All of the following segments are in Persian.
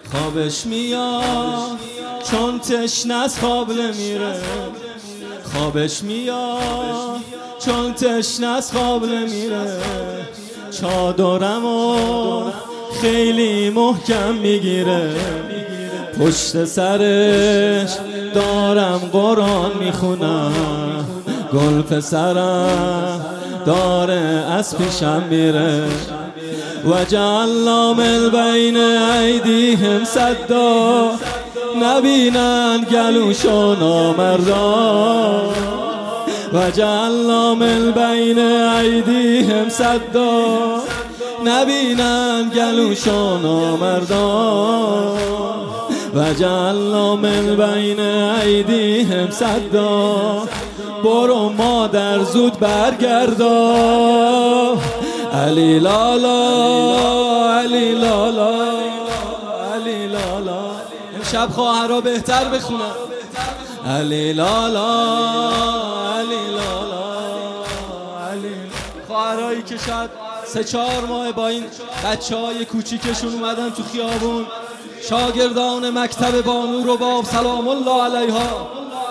خوابش میاد چون تشنه از خواب نمیره، خوابش میاد چون تشنه از خواب نمیره. چادرمو خیلی محکم میگیره، پشت سرش دارم قرآن میخونم، گل پسرم داره از پیشم میره. و جعلنا من بین ایدیهم سدا، نبینن گلوشو نامردا. و جعلنا من بین ایدیهم سدا، نبینن گلوشو نامردا. و جعلنا من بین ایدیهم سدا، برو مادر زود برگردا. علی لالا علی لالا علی لالا. امشب خواهرها بهتر بخونن. علی لالا علی لالا علی. خواهرهایی که شاید 3-4 ماه با این بچه‌های کوچیکشون اومدن تو خیابون، شاگردان مکتب بانو رو با سلام الله علیها،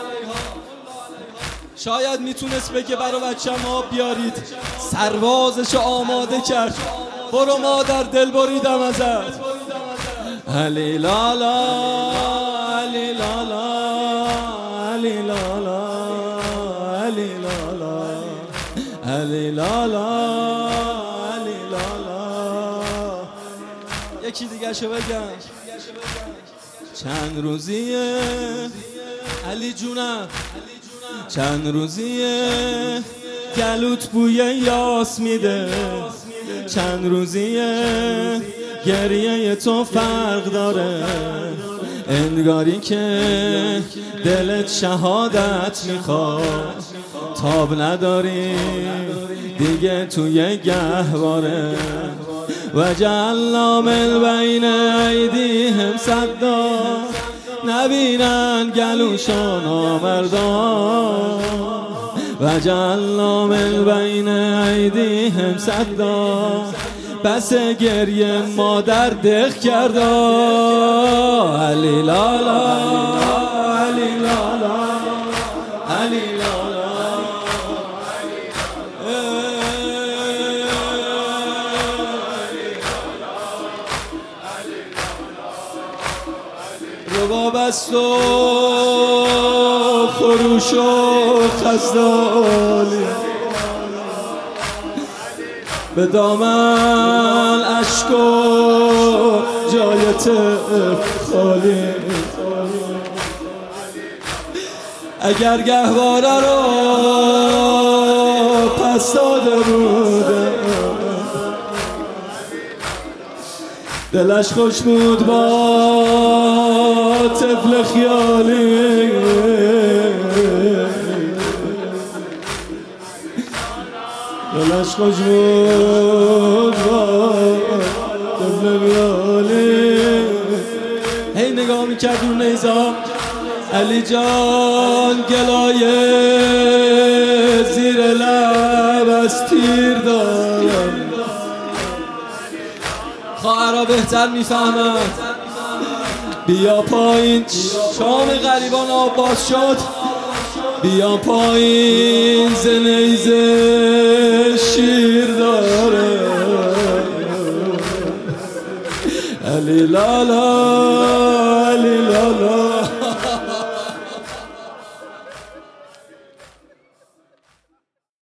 شاید میتونست بگه برا بچه ما بیارید، سربازش آماده کرد. برو مادر دل بریدم ازت. علی لالا علی لالا علی لالا علی لالا علی لالا علی لالا. یکی دیگه شو بگم. چند روزیه علی جونم، چند روزیه گلوت بوی یاس میده، چند روزیه گریه تو فرق داره، انگاری که دلت شهادت میخواد، تاب نداری دیگه توی گهواره. و جعلنا من بین ایدیهم سدا، نبینن گلوشو نامردا. و جعلنا من بین ایدیهم سدا، بس گریه مادر دق کردا. علی لالا علی لالا علی لالا. رباب است و خروش و خزدالی، به دامن عشق و جای طفل خالی. اگر گهواره رو پس داده بوده، دلش خوش بود با طفل خیالی. دلش خوش بود با طفل خیالی. هی نگاه میکرد رو نیزا. علی جان گلایه زیر لب از تیر دارم، خواهرها بهتر میفهمن. بیا پایین، شام غریبان آب باز شد. بیا پایین ز نیزه شیر داره. علی لالا علی